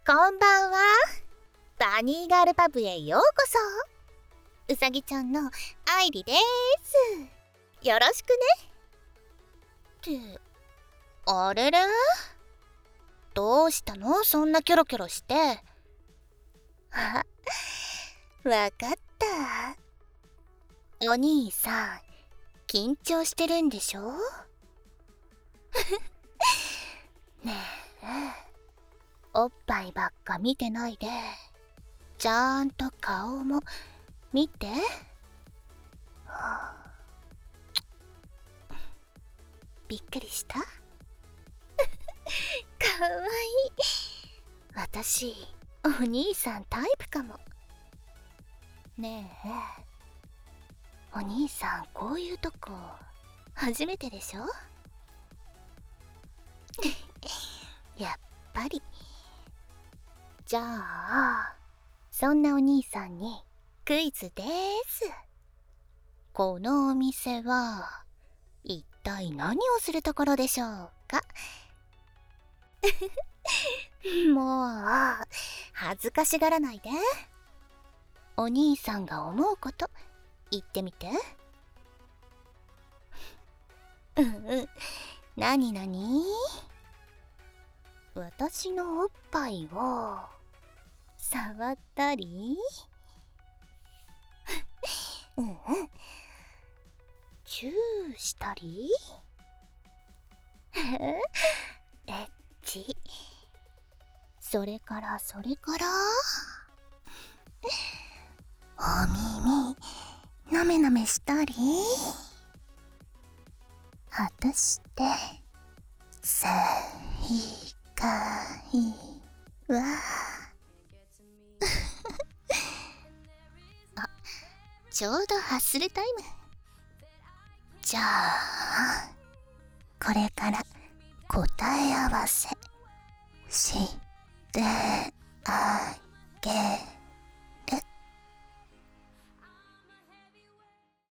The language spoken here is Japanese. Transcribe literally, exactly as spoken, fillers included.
こんばんは。バニーガールパブへようこそ。うさぎちゃんのアイリです。よろしくね。ってあれれ、どうしたのそんなキョロキョロして。あ、わかった。お兄さん緊張してるんでしょねえ、おっぱいばっか見てないでちゃんと顔も見て。はあ、びっくりしたかわいい。私お兄さんタイプかも。ねえ、お兄さんこういうとこ初めてでしょやっぱり。じゃあそんなお兄さんにクイズです。このお店は一体何をするところでしょうかもう恥ずかしがらないで。お兄さんが思うこと言ってみて。うんうん、なになに？私のおっぱいを触ったりうんうん、チューしたりエッチ。それからそれからお耳なめなめしたり、果たして正解はあ、ちょうどハッスルタイム。じゃあこれから答え合わせして